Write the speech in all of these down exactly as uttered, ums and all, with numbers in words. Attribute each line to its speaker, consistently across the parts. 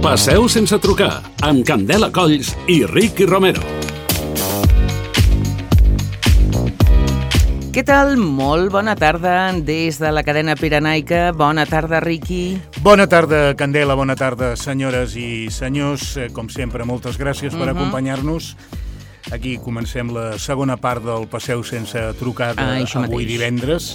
Speaker 1: Passeu sense trucar, amb Candela Colls i Ricky Romero.
Speaker 2: Què tal? Molt bona tarda des de la cadena pirenaica. Bona tarda, Ricky.
Speaker 3: Bona tarda, Candela. Bona tarda, senyores i senyors. Com sempre, moltes gràcies per uh-huh. acompanyar-nos. Aquí comencem la segona part del Passeu sense trucada ah, avui mateix. divendres.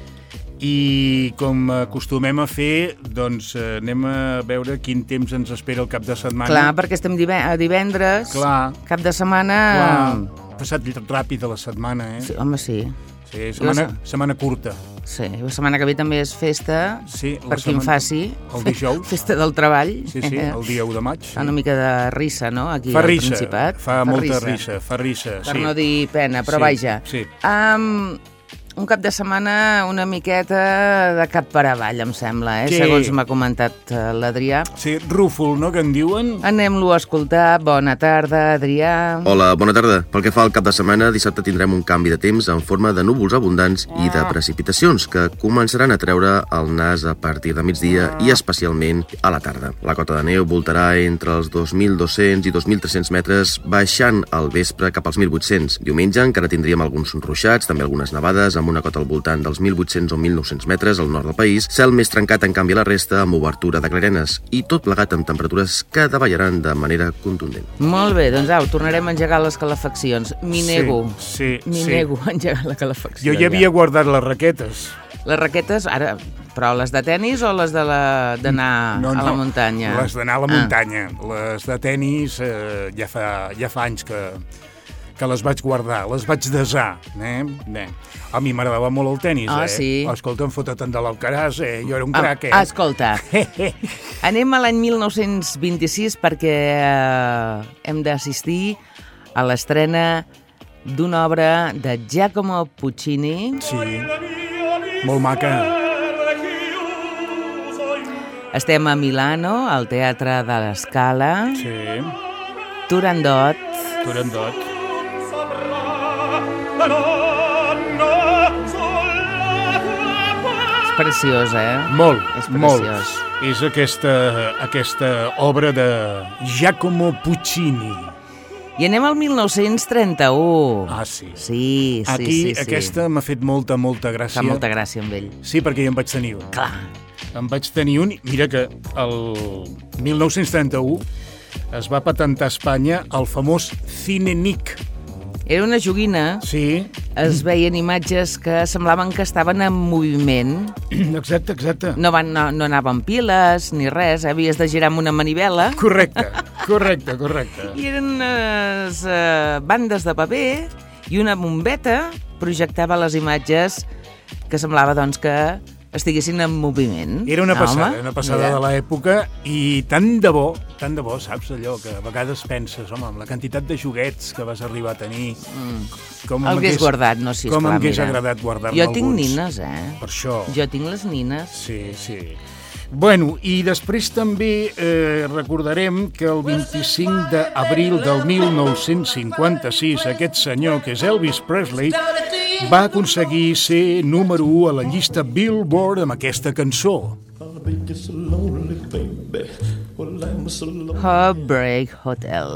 Speaker 3: I com acostumem a fer, doncs anem a veure quin temps ens espera el cap de setmana.
Speaker 2: Clar, perquè estem divendres, Clar. cap de setmana...
Speaker 3: Clar, ha passat ràpid la setmana, eh?
Speaker 2: Sí, home, sí.
Speaker 3: Sí, setmana, setmana curta.
Speaker 2: Sí, la setmana que ve també és festa,
Speaker 3: sí,
Speaker 2: per qui en faci.
Speaker 3: El dijous.
Speaker 2: Festa del treball.
Speaker 3: Sí, sí, el dia u de maig.
Speaker 2: Fa una mica de rissa, no?, aquí
Speaker 3: fa
Speaker 2: al
Speaker 3: rissa,
Speaker 2: Principat.
Speaker 3: Fa, fa molta rissa, fa rissa,
Speaker 2: per
Speaker 3: sí.
Speaker 2: Per no dir pena, però
Speaker 3: sí,
Speaker 2: vaja.
Speaker 3: Sí.
Speaker 2: Um, un cap de setmana una miqueta de cap per avall, em sembla, eh? Sí. Segons m'ha comentat l'Adrià.
Speaker 3: Sí, rúfol, no?, que en diuen.
Speaker 2: Anem-lo a escoltar. Bona tarda, Adrià.
Speaker 4: Hola, bona tarda. Pel que fa al cap de setmana, dissabte tindrem un canvi de temps en forma de núvols abundants ah. i de precipitacions que començaran a treure el nas a partir de migdia ah. i especialment a la tarda. La cota de neu voltarà entre els dos mil dos-cents i dos mil tres-cents metres, baixant al vespre cap als mil vuit-cents. Diumenge encara tindríem alguns ruixats, també algunes nevades, amb una cota al voltant dels mil vuit-cents o mil nou-cents metres al nord del país, cel més trencat en canvi a la resta amb obertura de clarenes i tot plegat amb temperatures que davallaran de manera contundent.
Speaker 2: Molt bé, doncs au, tornarem a engegar les calefaccions. M'hi nego,
Speaker 3: sí, sí,
Speaker 2: m'hi
Speaker 3: sí.
Speaker 2: nego a engegar la calefacció.
Speaker 3: Jo ja havia guardat les raquetes.
Speaker 2: Les raquetes, ara, però les de tenis o les de la d'anar
Speaker 3: no, no,
Speaker 2: a la muntanya?
Speaker 3: Les d'anar a la muntanya. Ah. Les de tenis eh, ja, fa, ja fa anys que... que les vaig guardar, les vaig desar, eh? eh. A mi m'agradava molt el tenis,
Speaker 2: ah,
Speaker 3: eh?
Speaker 2: Sí.
Speaker 3: Escolta, em fota't de l'Alcaraz, eh? Jo era un
Speaker 2: ah,
Speaker 3: crac, eh?
Speaker 2: Escolta, anem a l'any mil nou-cents vint-i-sis perquè eh, hem d'assistir a l'estrena d'una obra de Giacomo Puccini.
Speaker 3: Sí, molt maca.
Speaker 2: Estem a Milano, al Teatre de la Scala.
Speaker 3: Sí.
Speaker 2: Turandot.
Speaker 3: Turandot.
Speaker 2: És preciós, eh?
Speaker 3: Molt,
Speaker 2: és
Speaker 3: molt. És aquesta, aquesta obra de Giacomo Puccini.
Speaker 2: I anem al mil nou-cents trenta-u.
Speaker 3: Ah, sí.
Speaker 2: Sí, sí,
Speaker 3: Aquí,
Speaker 2: sí, sí.
Speaker 3: aquesta m'ha fet molta, molta gràcia.
Speaker 2: Fa molta gràcia amb ell.
Speaker 3: Sí, perquè jo en vaig tenir un.
Speaker 2: Clar.
Speaker 3: En vaig tenir un. Mira que el mil nou-cents trenta-u es va patentar a Espanya el famós Cinenic.
Speaker 2: Era una joguina.
Speaker 3: Sí.
Speaker 2: Es veien imatges que semblaven que estaven en moviment.
Speaker 3: Exacte, exacte.
Speaker 2: No, van, no, no anaven piles ni res, eh? Havies de girar amb una manivela.
Speaker 3: Correcte, correcte, correcte.
Speaker 2: I eren unes uh, bandes de paper i una bombeta projectava les imatges que semblava, doncs, que estiguessin en moviment.
Speaker 3: Era una passada,
Speaker 2: home,
Speaker 3: una passada
Speaker 2: mira.
Speaker 3: de l'època i tant de bo, tant de bo, saps allò que a vegades penses, home, amb la quantitat de joguets que vas arribar a tenir...
Speaker 2: Mm.
Speaker 3: Com
Speaker 2: el hagués guardat, no, sisplau,
Speaker 3: com m'hagués
Speaker 2: mira.
Speaker 3: agradat guardar-ne
Speaker 2: jo
Speaker 3: alguns.
Speaker 2: tinc nines, eh?
Speaker 3: Per això.
Speaker 2: Jo tinc les nines.
Speaker 3: Sí, sí. Bueno, i després també eh, recordarem que el vint-i-cinc d'abril del mil nou-cents cinquanta-sis aquest senyor, que és Elvis Presley, va aconseguir ser número u a la llista Billboard amb aquesta cançó.
Speaker 2: Heartbreak Hotel.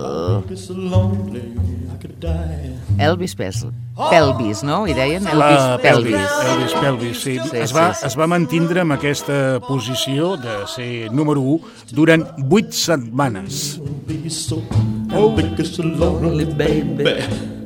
Speaker 2: Elvis Presley. Pelvis, no? Hi deien? Elvis
Speaker 3: La
Speaker 2: Pelvis.
Speaker 3: Pelvis. Elvis Pelvis, sí.
Speaker 2: Sí,
Speaker 3: es, va,
Speaker 2: sí, sí.
Speaker 3: es va mantindre amb aquesta posició de ser número u durant vuit setmanes.
Speaker 2: Oh, lonely baby.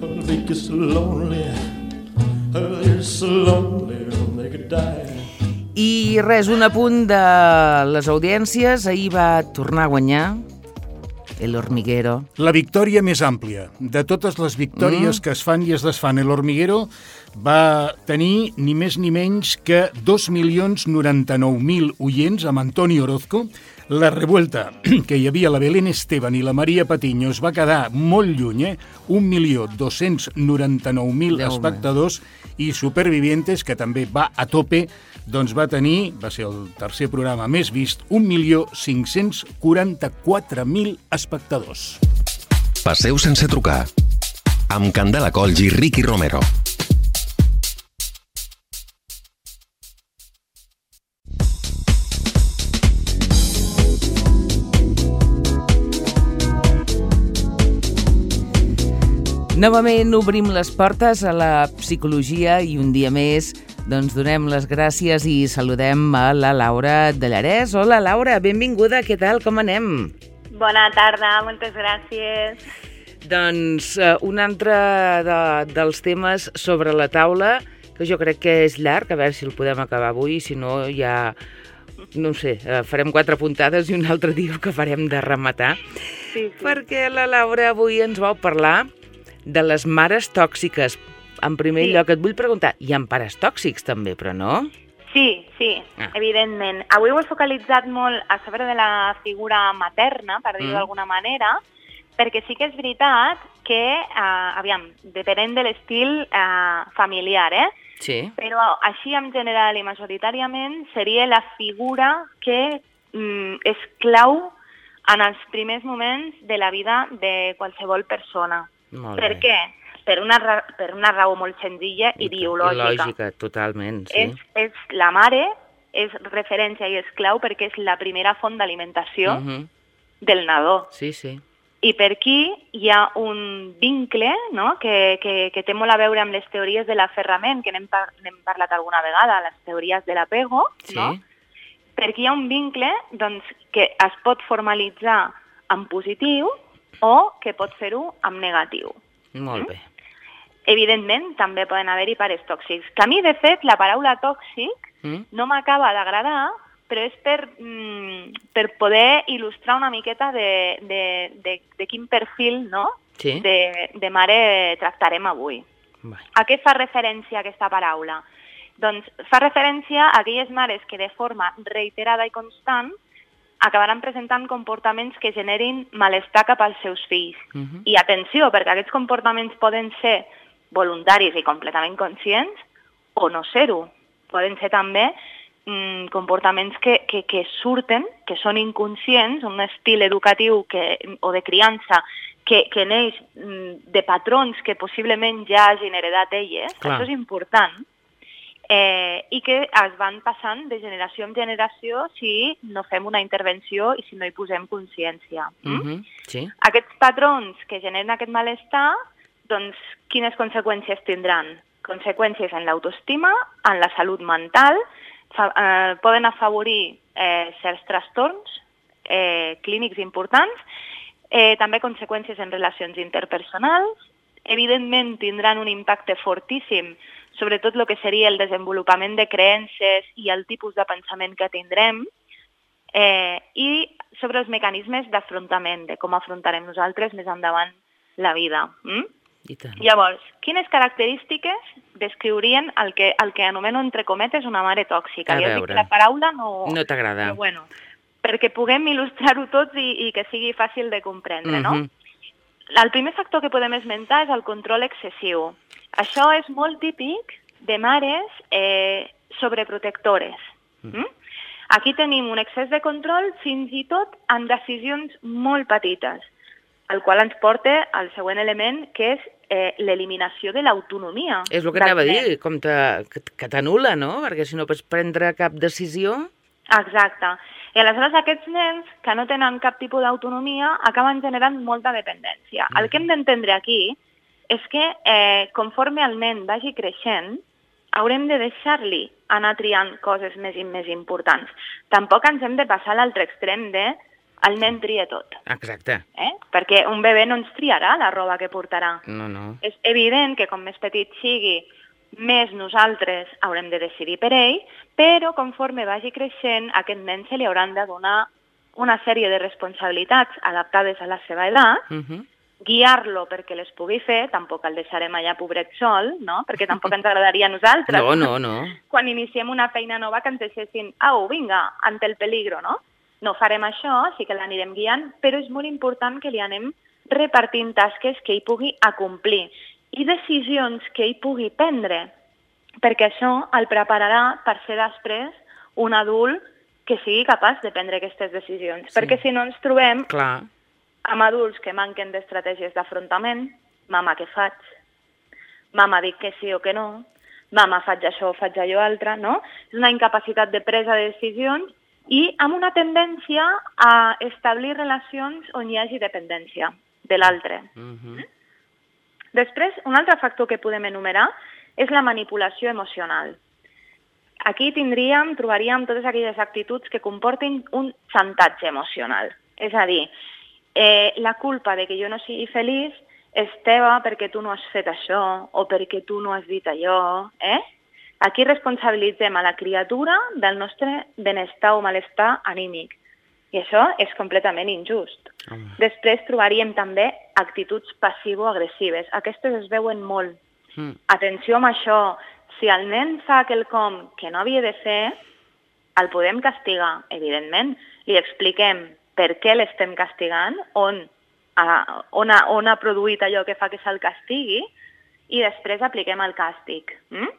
Speaker 2: I res, un apunt de les audiències. Ahir va tornar a guanyar El Hormiguero.
Speaker 3: La victòria més àmplia. De totes les victòries mm. que es fan i es desfan, El Hormiguero va tenir ni més ni menys que dos milions noranta-nou mil oients amb Antoni Orozco. La revuelta, que hi havia la Belén Esteban i la Maria Patiño, es va quedar molt lluny, eh? un milió dos-cents noranta-nou mil espectadors, i Supervivientes, que també va a tope, doncs va tenir, va ser el tercer programa més vist, un milió cinc-cents quaranta-quatre mil espectadors.
Speaker 5: Passeu sense trucar, amb Candela Colls i Ricky Romero.
Speaker 2: Novament obrim les portes a la psicologia i un dia més doncs donem les gràcies i saludem a la Laura de Llarès. Hola, Laura, benvinguda, què tal, com anem?
Speaker 6: Bona tarda, moltes gràcies.
Speaker 2: Doncs uh, un altre de, dels temes sobre la taula, que jo crec que és llarg, a veure si el podem acabar avui, si no ja, no sé, uh, farem quatre puntades i un altre dia que farem de rematar.
Speaker 6: Sí, sí.
Speaker 2: Perquè la Laura avui ens vol parlar de les mares tòxiques. En primer
Speaker 6: Sí.
Speaker 2: lloc et vull preguntar, hi ha pares tòxics també, però no?
Speaker 6: Sí, sí,
Speaker 2: Ah.
Speaker 6: evidentment. Avui ho he focalitzat molt a sobre de la figura materna, per dir-ho
Speaker 2: Mm.
Speaker 6: d'alguna manera, perquè sí que és veritat que, eh, aviam, depenent de l'estil eh, familiar, eh?
Speaker 2: Sí.
Speaker 6: Però així en general i majoritàriament seria la figura que mm, és clau en els primers moments de la vida de qualsevol persona.
Speaker 2: Molt
Speaker 6: Per
Speaker 2: bé.
Speaker 6: què? Per una, ra per una raó molt senzilla i biològica.
Speaker 2: Lògica, totalment, sí.
Speaker 6: És, és la mare, és referència i és clau perquè és la primera font d'alimentació
Speaker 2: Mhm.
Speaker 6: del nadó.
Speaker 2: Sí, sí.
Speaker 6: I per aquí hi ha un vincle, no?, que, que, que té molt a veure amb les teories de l'aferrament, que n'hem par parlat alguna vegada, les teories de l'apego,
Speaker 2: Sí.
Speaker 6: no? Perquè hi ha un vincle doncs, que es pot formalitzar en positiu o que pot fer-ho en negatiu.
Speaker 2: Molt bé.
Speaker 6: Evidentment, també poden haver-hi pares tòxics. Que a mi, de fet, la paraula tòxic
Speaker 2: Mm?
Speaker 6: no m'acaba d'agradar, però és per, mm, per poder il·lustrar una miqueta de, de, de, de quin perfil, no?,
Speaker 2: Sí.
Speaker 6: de, de mare tractarem avui.
Speaker 2: Vai.
Speaker 6: A què fa referència aquesta paraula? Doncs fa referència a aquelles mares que de forma reiterada i constant acabaran presentant comportaments que generin malestar cap als seus fills.
Speaker 2: Mhm.
Speaker 6: I atenció, perquè aquests comportaments poden ser voluntaris i completament conscients o no ser-ho. Poden ser també mm, comportaments que, que, que surten, que són inconscients, un estil educatiu que, o de criança que, que neix mm, de patrons que possiblement ja hagin heredat elles.
Speaker 2: Clar.
Speaker 6: Això és important. Eh, i que es van passant de generació en generació si no fem una intervenció i si no hi posem consciència. Mm?
Speaker 2: Mhm. Sí.
Speaker 6: Aquests patrons que generen aquest malestar, doncs quines conseqüències tindran? Conseqüències en l'autoestima, en la salut mental, fa, eh, poden afavorir eh, certs trastorns eh, clínics importants, eh, també conseqüències en relacions interpersonals, evidentment tindran un impacte fortíssim sobre tot el que seria el desenvolupament de creences i el tipus de pensament que tindrem, eh, i sobre els mecanismes d'afrontament, de com afrontarem nosaltres més endavant la vida. Mm?
Speaker 2: I tant.
Speaker 6: Llavors, quines característiques descriurien el que, el que anomeno entre cometes una mare tòxica?
Speaker 2: A
Speaker 6: Ja dic
Speaker 2: veure.
Speaker 6: que la paraula no...
Speaker 2: No t'agrada.
Speaker 6: Però bueno, perquè puguem il·lustrar-ho tots i, i que sigui fàcil de comprendre, no?
Speaker 2: Mhm.
Speaker 6: El primer factor que podem esmentar és el control excessiu. Això és molt típic de mares eh, sobreprotectores. Mm? Aquí tenim un excés de control fins i tot en decisions molt petites, el qual ens porta al següent element, que és eh, l'eliminació de l'autonomia.
Speaker 2: És el que
Speaker 6: dels
Speaker 2: anava a
Speaker 6: nens.
Speaker 2: dir, com te, que, que t'anul·la, no? Perquè si no pots prendre cap decisió...
Speaker 6: Exacte. I aleshores aquests nens que no tenen cap tipus d'autonomia acaben generant molta dependència. Mm. El que hem d'entendre aquí és que eh, conforme el nen vagi creixent, haurem de deixar-li anar triant coses més i més importants. Tampoc ens hem de passar a l'altre extrem de el nen tria tot.
Speaker 2: Exacte.
Speaker 6: Eh? Perquè un bebè no ens triarà la roba que portarà.
Speaker 2: No, no.
Speaker 6: És evident que com més petit sigui, més nosaltres haurem de decidir per ell, però conforme vagi creixent, a aquest nen se li hauran de donar una sèrie de responsabilitats adaptades a la seva edat,
Speaker 2: Mhm.
Speaker 6: guiar-lo perquè les pugui fer, tampoc el deixarem allà pobret sol, no? Perquè tampoc ens agradaria a nosaltres.
Speaker 2: No, no, no.
Speaker 6: Quan iniciem una feina nova que ens deixessin, au, vinga, ante el peligro, no? No farem això, sí que l'anirem guiant, però és molt important que li anem repartint tasques que ell pugui acomplir i decisions que ell pugui prendre, perquè això el prepararà per ser després un adult que sigui capaç de prendre aquestes decisions.
Speaker 2: Sí.
Speaker 6: Perquè si no ens trobem
Speaker 2: Clar.
Speaker 6: amb adults que manquen d'estratègies d'afrontament, mama, què faig? Mama, dic que sí o que no? Mama, faig això o faig allò altre, no? És una incapacitat de presa de decisions i amb una tendència a establir relacions on hi hagi dependència de l'altre.
Speaker 2: Mhm.
Speaker 6: Després, un altre factor que podem enumerar és la manipulació emocional. Aquí tindríem, trobaríem totes aquelles actituds que comportin un xantatge emocional. És a dir, eh, la culpa de que jo no sigui feliç és teva perquè tu no has fet això o perquè tu no has dit allò. Eh? Aquí responsabilitzem a la criatura del nostre benestar o malestar anímic. I això és completament injust. Home. Després trobaríem també actituds passivo-agressives. Aquestes es veuen molt. Mm. Atenció amb això. Si el nen fa quelcom que no havia de fer, el podem castigar, evidentment. Li expliquem per què l'estem castigant, on, a, on, ha, on ha produït allò que fa que se'l castigui, i després apliquem el càstig. Mm?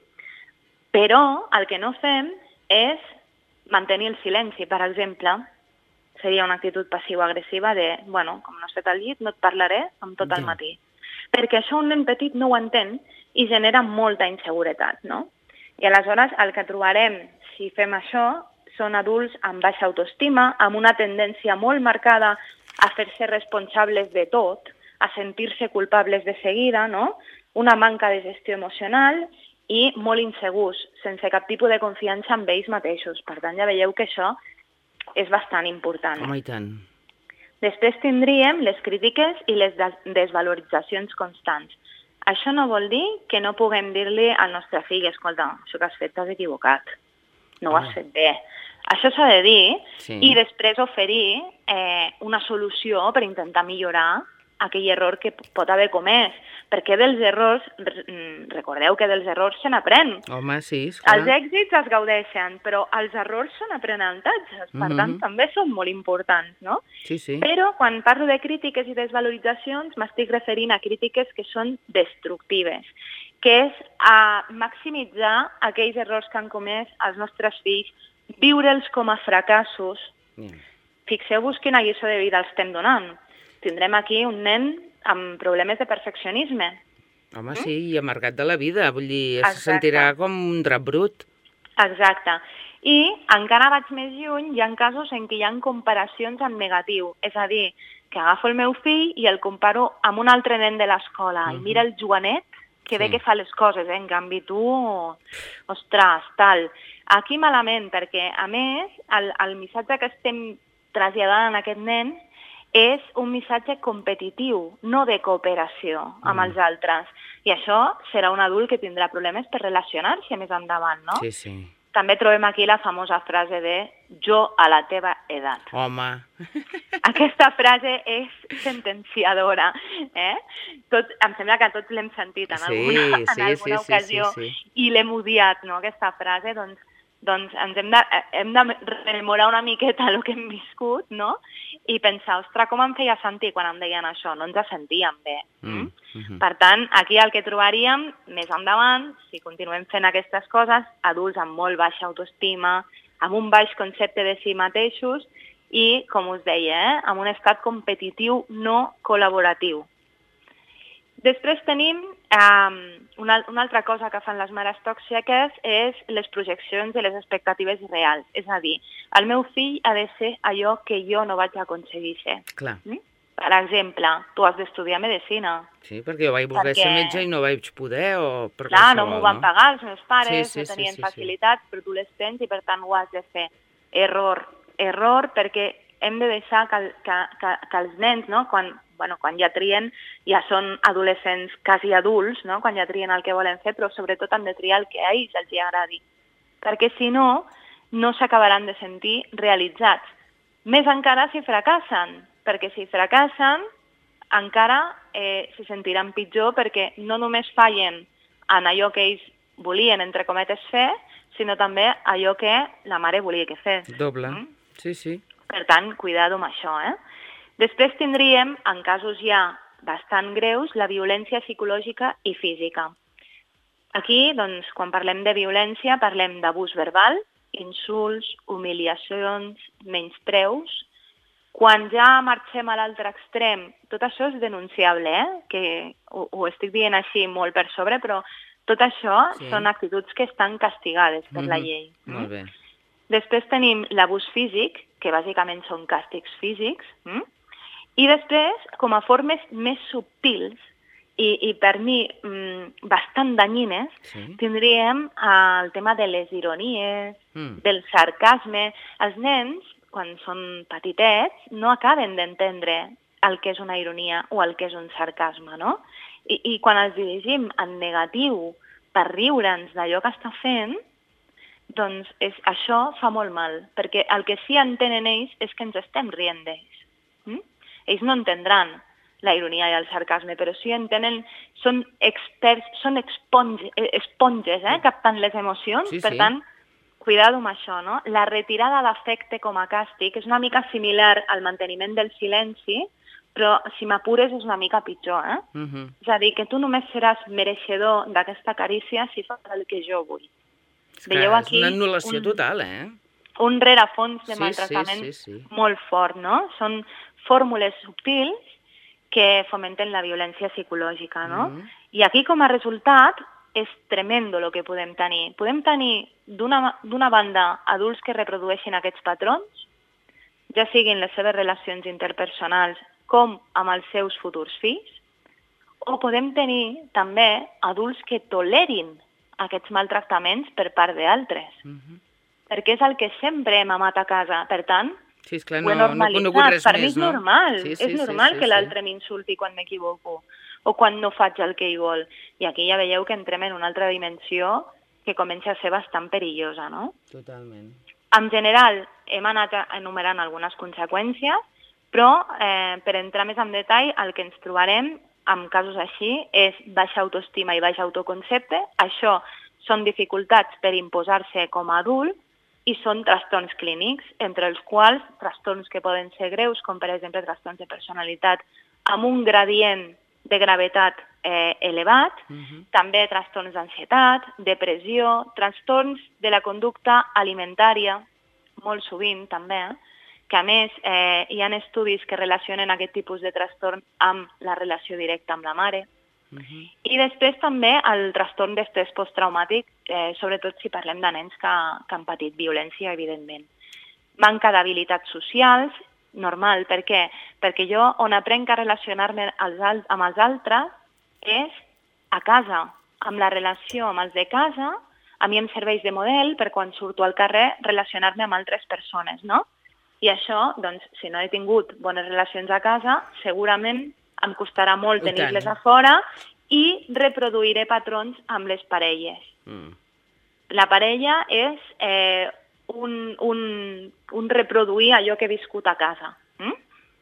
Speaker 6: Però el que no fem és mantenir el silenci. Per exemple, seria una actitud passiva-agressiva de, bueno, com no has fet el llit, no et parlaré amb tot el matí. Perquè això un nen petit no ho entén i genera molta inseguretat, no? I aleshores el que trobarem, si fem això, són adults amb baixa autoestima, amb una tendència molt marcada a fer-se responsables de tot, a sentir-se culpables de seguida, no? Una manca de gestió emocional i molt insegurs, sense cap tipus de confiança en ells mateixos. Per tant, ja veieu que això és bastant important.
Speaker 2: Home, i tant.
Speaker 6: Després tindríem les crítiques i les desvaloritzacions constants. Això no vol dir que no puguem dir-li al nostre fill, escolta, això que has fet t'has equivocat, no ho has fet bé. Això s'ha de dir sí. I després oferir eh, una solució per intentar millorar aquell error que pot haver comès. Perquè dels errors, recordeu que dels errors se n'aprèn.
Speaker 2: Home, sí, esclar.
Speaker 6: Els èxits es gaudeixen, però els errors són aprenentatges. Per mm-hmm. tant, també són molt importants, no?
Speaker 2: Sí, sí.
Speaker 6: Però quan parlo de crítiques i desvaloritzacions, m'estic referint a crítiques que són destructives, que és a maximitzar aquells errors que han comès els nostres fills, viure'ls com a fracassos. Mm. Fixeu-vos quina lliçó de vida els estem donant. Tindrem aquí un nen amb problemes de perfeccionisme.
Speaker 2: Home, sí, i amargat de la vida. Vull dir, es sentirà com un drap brut.
Speaker 6: Exacte. I encara vaig més lluny, hi ha casos en què hi ha comparacions en negatiu. És a dir, que agafo el meu fill i el comparo amb un altre nen de l'escola. Uh-huh. I mira el Joanet, que sí. Bé que fa les coses, eh? En canvi tu, ostres, tal. Aquí malament, perquè a més, el, el missatge que estem traslladant a aquest nen és un missatge competitiu, no de cooperació amb mm. els altres. I això serà un adult que tindrà problemes per relacionar-se més endavant, no?
Speaker 2: Sí, sí.
Speaker 6: També trobem aquí la famosa frase de jo a la teva edat.
Speaker 2: Home!
Speaker 6: Aquesta frase és sentenciadora, eh? Tot, em sembla que tots l'hem sentit en
Speaker 2: sí,
Speaker 6: alguna,
Speaker 2: sí,
Speaker 6: en alguna
Speaker 2: sí,
Speaker 6: ocasió
Speaker 2: sí, sí, sí.
Speaker 6: I l'hem odiat, no?, aquesta frase, doncs doncs ens hem de, hem de rememorar una miqueta el que hem viscut, no? I pensar, ostres, com em feia sentir quan em deien això? No ens sentíem bé. Mm. Mm-hmm. Per tant, aquí el que trobaríem més endavant, si continuem fent aquestes coses, adults amb molt baixa autoestima, amb un baix concepte de si mateixos i, com us deia, eh, amb un estat competitiu no col·laboratiu. Després tenim um, una, una altra cosa que fan les mares tòxiques és les projeccions de les expectatives reals. És a dir, el meu fill ha de ser allò que jo no vaig aconseguir ser.
Speaker 2: Clar.
Speaker 6: Mm? Per exemple, tu has d'estudiar medicina.
Speaker 2: Sí, perquè jo vaig voler perquè... ser metge i no vaig poder o per
Speaker 6: Clar, no m'ho van no? pagar els meus pares,
Speaker 2: sí, sí,
Speaker 6: no tenien
Speaker 2: sí, sí,
Speaker 6: facilitats, sí. Però tu les tens i per tant ho has de fer. Error. Error perquè hem de deixar que, que, que, que els nens, no?, quan... Bueno, quan ja trien, ja són adolescents quasi adults, no? Quan ja trien el que volen fer, però sobretot han de triar el que a ells els agradi. Perquè si no, no s'acabaran de sentir realitzats. Més encara si fracassen, perquè si fracassen encara eh, se sentiran pitjor perquè no només fallen en allò que ells volien, entre cometes, fer, sinó també allò que la mare volia que fes.
Speaker 2: Doble, mm? Sí, sí.
Speaker 6: Per tant, cuidado amb això, eh? Després tindríem, en casos ja bastant greus, la violència psicològica i física. Aquí, doncs, quan parlem de violència, parlem d'abús verbal, insults, humiliacions, menyspreus. Quan ja marxem a l'altre extrem, tot això és denunciable, eh? Que ho, ho estic dient així molt per sobre, però tot això sí. Són actituds que estan castigades per mm-hmm. la llei.
Speaker 2: Mm? Molt bé.
Speaker 6: Després tenim l'abús físic, que bàsicament són càstigs físics, mm? I després, com a formes més subtils, i, i per mi mm, bastant danyines, sí. tindríem el tema de les ironies, mm. del sarcasme. Els nens, quan són petitets, no acaben d'entendre el que és una ironia o el que és un sarcasme, no? I, i quan els dirigim en negatiu per riure'ns d'allò que està fent, doncs és, això fa molt mal, perquè el que sí entenen ells és que ens estem rient d'ells. Mm? Ells no entendran la ironia i el sarcasme, però sí entenen, són experts, són esponges, esponges eh, captant les emocions, sí, per sí. tant, cuidado amb això, no? La retirada d'afecte com a càstig és una mica similar al manteniment del silenci, però si m'apures és una mica pitjor, eh? Uh-huh. És a dir, que tu només seràs mereixedor d'aquesta carícia si fas el que jo vull.
Speaker 2: És que Veieu aquí és una anul·lació un, total, eh?
Speaker 6: Un rerefons de
Speaker 2: sí,
Speaker 6: maltractament
Speaker 2: sí, sí, sí.
Speaker 6: molt fort, no? Són fórmules subtils que fomenten la violència psicològica, no? Uh-huh. I aquí, com a resultat, és tremendo el que podem tenir. Podem tenir, d'una banda, adults que reprodueixen aquests patrons, ja siguin les seves relacions interpersonals com amb els seus futurs fills, o podem tenir també adults que tolerin aquests maltractaments per part d'altres, uh-huh. perquè és el que sempre hem amat a casa. Per tant,
Speaker 2: sí, esclar,
Speaker 6: ho he
Speaker 2: no,
Speaker 6: normalitzat.
Speaker 2: No per
Speaker 6: mi
Speaker 2: més,
Speaker 6: és
Speaker 2: no?
Speaker 6: normal,
Speaker 2: sí, sí,
Speaker 6: és normal
Speaker 2: sí, sí,
Speaker 6: que
Speaker 2: sí.
Speaker 6: l'altre m'insulti quan m'equivoco, o quan no faig el que ell vol. I aquí ja veieu que entrem en una altra dimensió que comença a ser bastant perillosa, no?
Speaker 2: Totalment.
Speaker 6: En general, hem anat enumerant algunes conseqüències, però eh, per entrar més en detall, el que ens trobarem en casos així és baixa autoestima i baix autoconcepte. Això són dificultats per imposar-se com a adult i són trastorns clínics, entre els quals trastorns que poden ser greus, com per exemple trastorns de personalitat amb un gradient de gravetat eh, elevat, uh-huh. també trastorns d'ansietat, depressió, trastorns de la conducta alimentària, molt sovint també, que a més eh, hi ha estudis que relacionen aquest tipus de trastorn amb la relació directa amb la mare. Uh-huh. I després també el trastorn d'estrès posttraumàtic, eh, sobretot si parlem de nens que, que han patit violència, evidentment. Manca d'habilitats socials, normal. Per què? Perquè jo on aprenc a relacionar-me als, amb els altres és a casa. Amb la relació amb els de casa, a mi em serveix de model per quan surto al carrer relacionar-me amb altres persones, no? I això, doncs, si no he tingut bones relacions a casa, segurament em costarà molt tenir-les a fora i reproduiré patrons amb les parelles. Mm. La parella és eh, un, un, un reproduir allò que he viscut a casa, mm?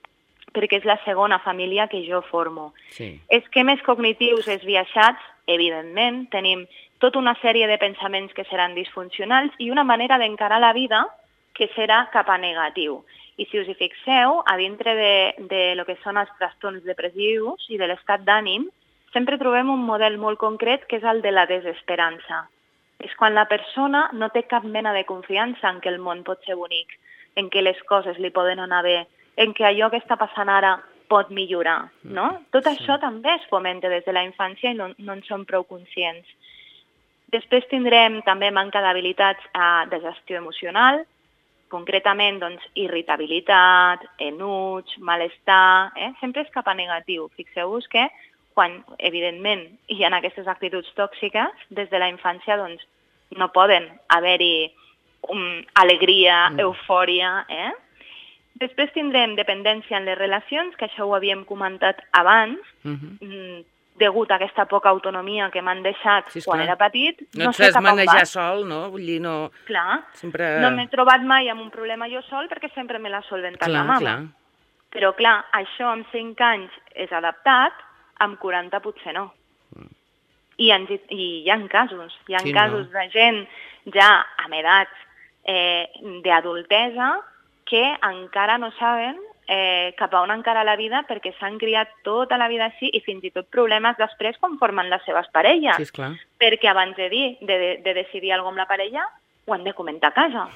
Speaker 6: perquè és la segona família que jo formo. Sí. Esquemes cognitius esbiaixats, evidentment, tenim tota una sèrie de pensaments que seran disfuncionals i una manera d'encarar la vida que serà cap a negatiu. I si us hi fixeu, a dintre de, de lo que són els trastorns depressius i de l'estat d'ànim, sempre trobem un model molt concret que és el de la desesperança. És quan la persona no té cap mena de confiança en que el món pot ser bonic, en que les coses li poden anar bé, en que allò que està passant ara pot millorar, no? Tot sí. Això també es fomenta des de la infància i no, no en som prou conscients. Després tindrem també manca d'habilitats eh, de gestió emocional, concretament, doncs, irritabilitat, enuig, malestar, eh? sempre és cap a negatiu. Fixeu-vos que quan, evidentment, hi ha aquestes actituds tòxiques, des de la infància, doncs, no poden haver-hi um, alegria, mm. eufòria, eh? Després tindrem dependència en les relacions, que això ho havíem comentat abans, mm-hmm. degut a aquesta poca autonomia que m'han deixat sí, quan era petit,
Speaker 2: no, no sé cap on vaig. No et saps manejar sol, no? Vull dir, no...
Speaker 6: Clar,
Speaker 2: sempre...
Speaker 6: no m'he trobat mai amb un problema jo sol perquè sempre me l'ha solventat
Speaker 2: clar,
Speaker 6: la mama.
Speaker 2: Clar.
Speaker 6: Però clar, això amb cinc anys és adaptat, amb quaranta potser no. Mm. I, en, I hi ha casos, hi ha sí, casos no. de gent ja amb edats eh, d'adultesa que encara no saben Eh, cap a on encara la vida perquè s'han criat tota la vida així i fins i tot problemes després quan formen les seves parelles.
Speaker 2: Sí, esclar.
Speaker 6: Perquè abans de dir, de, de, de decidir alguna amb la parella, ho han de comentar a casa.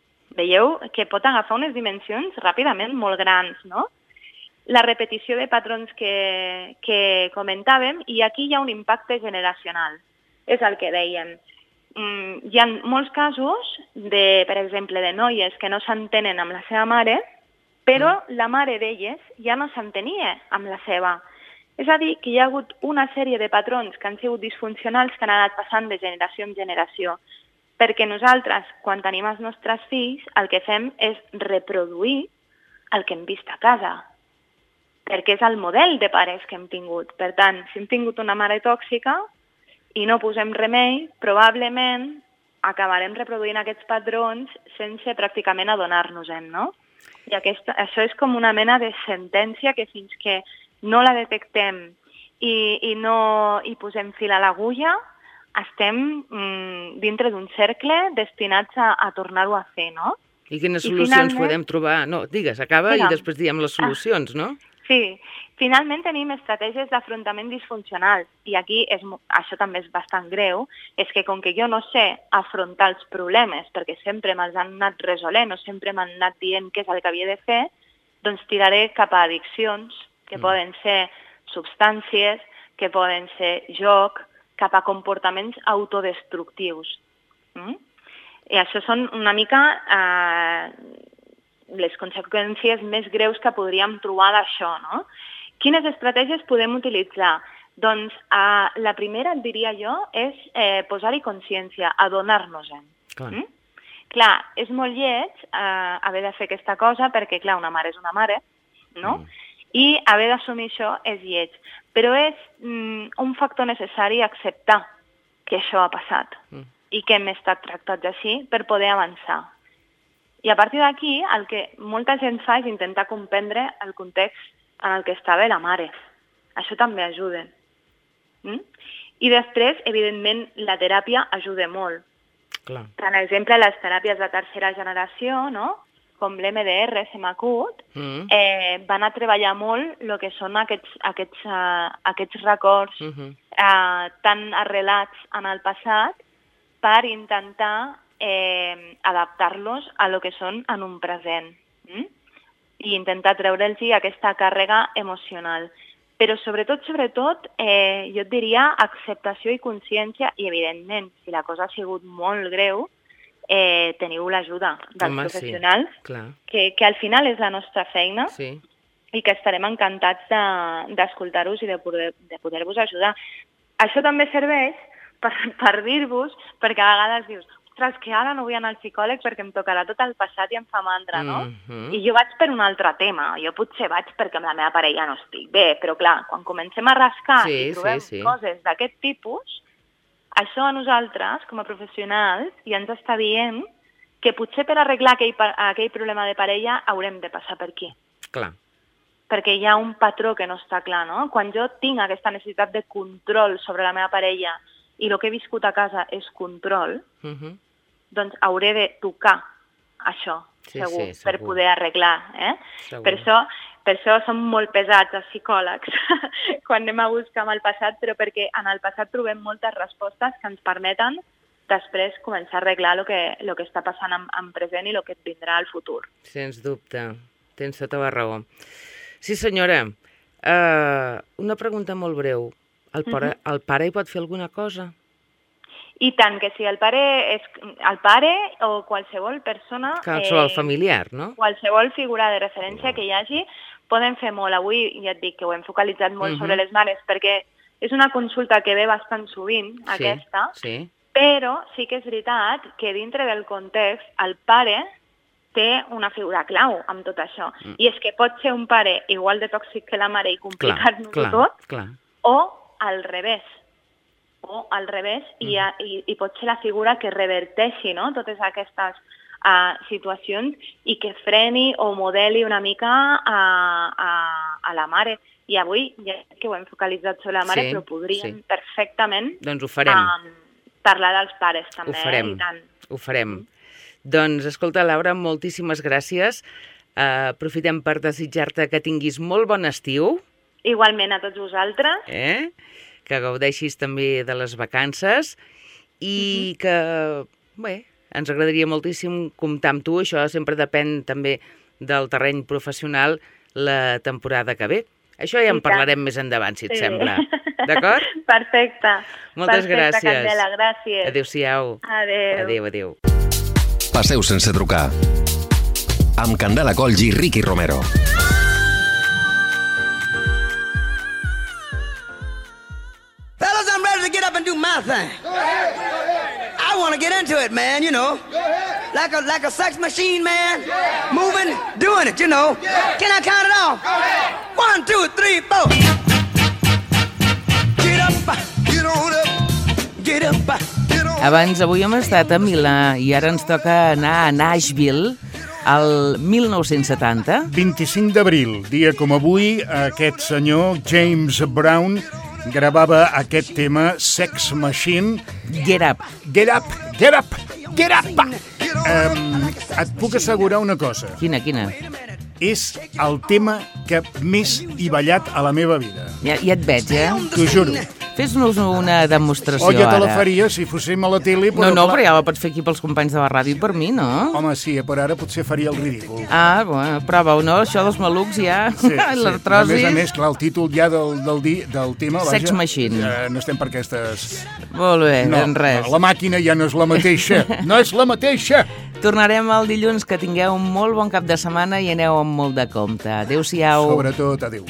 Speaker 6: Veieu que pot agafar unes dimensions ràpidament molt grans, no? La repetició de patrons que, que comentàvem i aquí hi ha un impacte generacional. És el que dèiem. Mm, hi ha molts casos, de, per exemple, de noies que no s'entenen amb la seva mare, però la mare d'elles ja no s'entenia amb la seva. És a dir, que hi ha hagut una sèrie de patrons que han sigut disfuncionals que han anat passant de generació en generació. Perquè nosaltres, quan tenim els nostres fills, el que fem és reproduir el que hem vist a casa. Perquè és el model de pares que hem tingut. Per tant, si hem tingut una mare tòxica i no posem remei, probablement acabarem reproduint aquests patrons sense pràcticament adonar-nos-en, no? I aquesta, això és com una mena de sentència que fins que no la detectem i, i no hi posem fil a l'agulla, estem mm, dintre d'un cercle destinats a, a tornar-ho a fer, no?
Speaker 2: I quines solucions I finalment... podem trobar? No, digues, acaba Mira. i després diem les solucions, no?
Speaker 6: Sí, finalment tenim estratègies d'afrontament disfuncional i aquí és, això també és bastant greu, és que com que jo no sé afrontar els problemes perquè sempre me'ls han anat resolent o sempre m'han anat dient què és el que havia de fer, doncs tiraré cap a addiccions, que mm. poden ser substàncies, que poden ser joc, cap a comportaments autodestructius. Mm? I això són una mica eh, les conseqüències més greus que podríem trobar d'això, no? Quines estratègies podem utilitzar? Doncs eh, la primera, et diria jo, és eh, posar-hi consciència, adonar-nos-en.
Speaker 2: Clar.
Speaker 6: Mm? Clar, és molt lleig eh, haver de fer aquesta cosa perquè, clar, una mare és una mare, no? Mm. I haver d'assumir això és lleig. Però és mm, un factor necessari acceptar que això ha passat mm. i que hem estat tractats així per poder avançar. I a partir d'aquí, el que molta gent fa és intentar comprendre el context en el que estava la mare. Això també ajuda. Mm? I després, evidentment, la teràpia ajuda molt.
Speaker 2: Clar.
Speaker 6: Per exemple, les teràpies de tercera generació, no?, com l'M D R, se m'acut, mm. eh, van a treballar molt el que són aquests, aquests, uh, aquests records mm -hmm. uh, tan arrelats en el passat per intentar eh, adaptar-los a lo que són en un present. Mm? I intentar treure'ls aquesta càrrega emocional. Però sobretot, sobretot, eh, jo et diria acceptació i consciència i, evidentment, si la cosa ha sigut molt greu, Eh, teniu l'ajuda dels
Speaker 2: Home,
Speaker 6: professionals,
Speaker 2: sí,
Speaker 6: que, que al final és la nostra feina
Speaker 2: sí.
Speaker 6: i que estarem encantats d'escoltar-vos de, i de poder, de poder-vos ajudar. Això també serveix per, per dir-vos, perquè a vegades dius, ostres, que ara no vull anar al psicòleg perquè em tocarà tot el passat i em fa mandra, no? Mm -hmm. I jo vaig per un altre tema, jo potser vaig perquè amb la meva parella no estic bé, però clar, quan comencem a rascar
Speaker 2: sí,
Speaker 6: i trobem
Speaker 2: sí, sí.
Speaker 6: coses d'aquest tipus, això a nosaltres, com a professionals, ja ens està dient que potser per arreglar aquell, aquell problema de parella haurem de passar per aquí.
Speaker 2: Clar.
Speaker 6: Perquè hi ha un patró que no està clar, no? Quan jo tinc aquesta necessitat de control sobre la meva parella i el que he viscut a casa és control, uh-huh. doncs hauré de tocar això,
Speaker 2: sí,
Speaker 6: segur,
Speaker 2: sí, segur,
Speaker 6: per poder arreglar. Eh?
Speaker 2: Segur.
Speaker 6: Per això... Per això som molt pesats els psicòlegs quan anem a buscar en el passat, però perquè en el passat trobem moltes respostes que ens permeten després començar a arreglar el que, el que està passant en, en present i el que et vindrà al futur.
Speaker 2: Sens dubte, tens tota la raó. Sí, senyora, uh, una pregunta molt breu. El pare, uh-huh. el pare hi pot fer alguna cosa?
Speaker 6: I tant, que si el pare és el pare o qualsevol persona...
Speaker 2: Qualsevol eh, familiar, no?
Speaker 6: Qualsevol figura de referència que hi hagi, poden fer molt. Avui, ja et dic, que ho hem focalitzat molt uh-huh. sobre les mares, perquè és una consulta que ve bastant sovint, sí, aquesta,
Speaker 2: sí.
Speaker 6: però sí que és veritat que dintre del context el pare té una figura clau amb tot això. Mm. I és que pot ser un pare igual de tòxic que la mare i complicar-nos-ho tot,
Speaker 2: clar.
Speaker 6: o al revés. o al revés, mm. i, i, i pot ser la figura que reverteixi, no?, totes aquestes uh, situacions i que freni o modeli una mica a, a, a la mare. I avui, ja que ho hem focalitzat sobre la mare, sí, però podríem sí. perfectament
Speaker 2: doncs ho farem.
Speaker 6: Um, parlar dels pares també.
Speaker 2: Ho farem,
Speaker 6: i tant.
Speaker 2: ho farem. Mm. Doncs, escolta, Laura, moltíssimes gràcies. Uh, aprofitem per desitjar-te que tinguis molt bon estiu.
Speaker 6: Igualment a tots vosaltres.
Speaker 2: Eh? Que gaudeixis també de les vacances i mm-hmm. que, bé, ens agradaria moltíssim comptar amb tu. Això sempre depèn també del terreny professional la temporada que ve. Això ja en parlarem més endavant, si et sí. sembla. D'acord?
Speaker 6: Perfecte.
Speaker 2: Moltes
Speaker 6: Perfecte,
Speaker 2: gràcies.
Speaker 6: Candela, gràcies.
Speaker 2: Adéu-siau.
Speaker 6: Adéu.
Speaker 2: Adéu, adéu.
Speaker 5: Passeu sense trucar. Amb Candela Colls i Riqui Romero.
Speaker 7: my thing. I want to get into it, man, you know. Like a like a sex machine, man. Moving, doing it, you know. Can I count it off? One, two, three, four. Get up, get on up, get up, get on up.
Speaker 2: Abans, avui hem estat a Milà i ara ens toca anar a Nashville, al mil nou-cents setanta.
Speaker 3: vint-i-cinc d'abril, dia com avui, aquest senyor James Brown gravava aquest tema Sex Machine.
Speaker 2: Get up.
Speaker 3: Get up, get up, get up. Um, et puc assegurar una cosa.
Speaker 2: Quina, quina?
Speaker 3: És el tema que més he ballat a la meva vida.
Speaker 2: Ja, ja et veig, eh?
Speaker 3: T'ho juro.
Speaker 2: Fes-nos una demostració,
Speaker 3: oh, ja te la
Speaker 2: ara.
Speaker 3: faria si fóssim a la tele.
Speaker 2: Però no, no, però ja la pots fer aquí pels companys de la ràdio i per mi, no?
Speaker 3: Home, sí, per ara potser faria el ridícul.
Speaker 2: Ah, bueno, prova-ho, no? Això dels malucs ja,
Speaker 3: sí,
Speaker 2: l'artrosi...
Speaker 3: Sí. A més a més, clar, el títol ja del, del, di, del tema...
Speaker 2: Sex
Speaker 3: vaja,
Speaker 2: Machine.
Speaker 3: Ja no estem per aquestes...
Speaker 2: Molt bé,
Speaker 3: no,
Speaker 2: ben res.
Speaker 3: No, la màquina ja no és la mateixa. No és la mateixa!
Speaker 2: Tornarem el dilluns, que tingueu un molt bon cap de setmana i aneu amb molt de compte. Adéu-siau.
Speaker 3: Sobretot, adéu.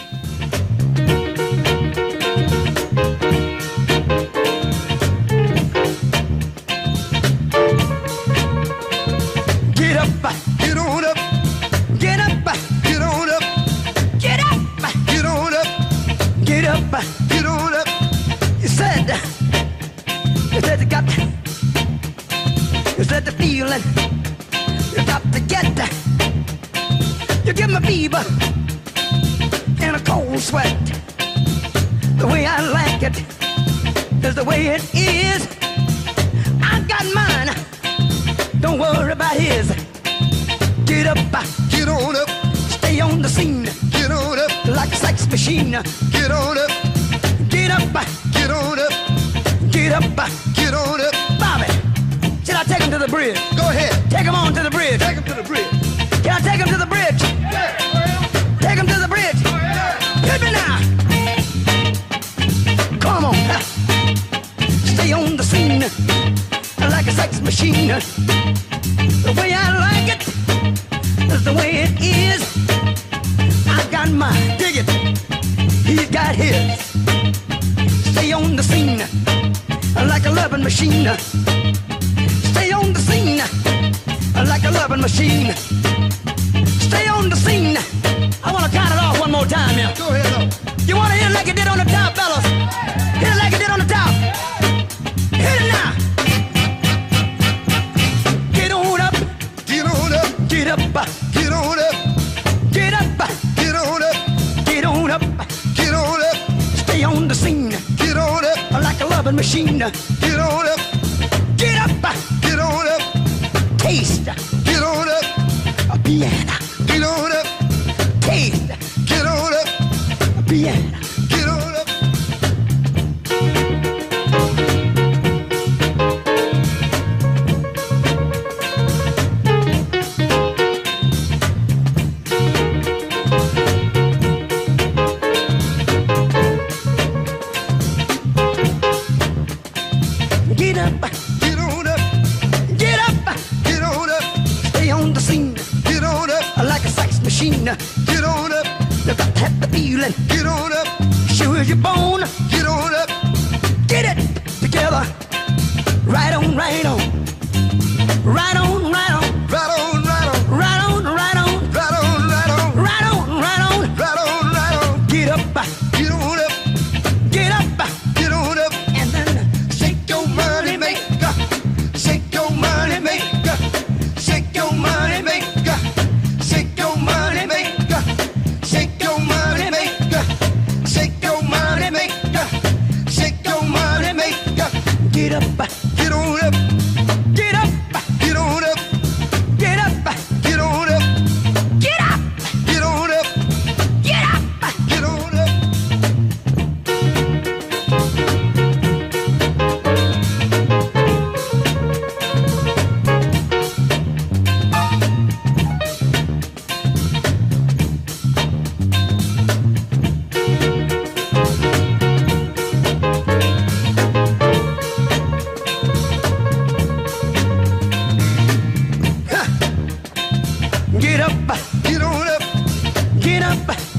Speaker 7: Get up, get on up, get up, get on up, get up, get on up, get up, get on up. You said, you said you got, you said the feeling, you got to get, you give me fever and a cold sweat. The way I like it is the way it is. I got mine. Don't worry about his. Get up, get on up, stay on the scene. Get on up, like a sex machine. Get on up, get up, get on up, get up, get on up. Bobby, should I take him to the bridge? Go ahead, take him on to the bridge. Take him to the bridge. Can I take him to the bridge? Yeah. Take him to the bridge. Yeah. Hit me now. Come on, stay on the scene. Like a sex machine. The way I like it is the way it is. I got mine, dig it. He's got his. Stay on the scene like a loving machine. Stay on the scene like a loving machine. Stay on the scene. I want to count it off one more time here. Go ahead, though. You want to hit it like it did on the top, fellas? Hit it like it did on the top. Hit it now. Get on up, get on up, get up, get on up, get up, get on up, get on up, get on up. Stay on the scene, get on up, like a loving machine. Get on up, get up, get on up. Taste, get on up, a piano. Get on up, taste, get on up, a piano. Get on up. Get up, get on up, get up, get on up. Stay on the scene, get on up, like a sex machine. Get on up, you got to have the feeling. Get on up, sure as you're born. Get on up, get it together. Right on, right on, right on, right on, right on, right on, right on, right on, right on, right on, right on, right on, right on, right on. Get up, get on up, get up, get on up, and then shake your money maker, shake your money maker, shake your money maker, shake your money maker, shake your money maker, shake your money maker, shake your money maker. Get up, get on up, get up, get on up, get up, get on up, get up, get on up, get up, get on up. Get up, get on up, get up.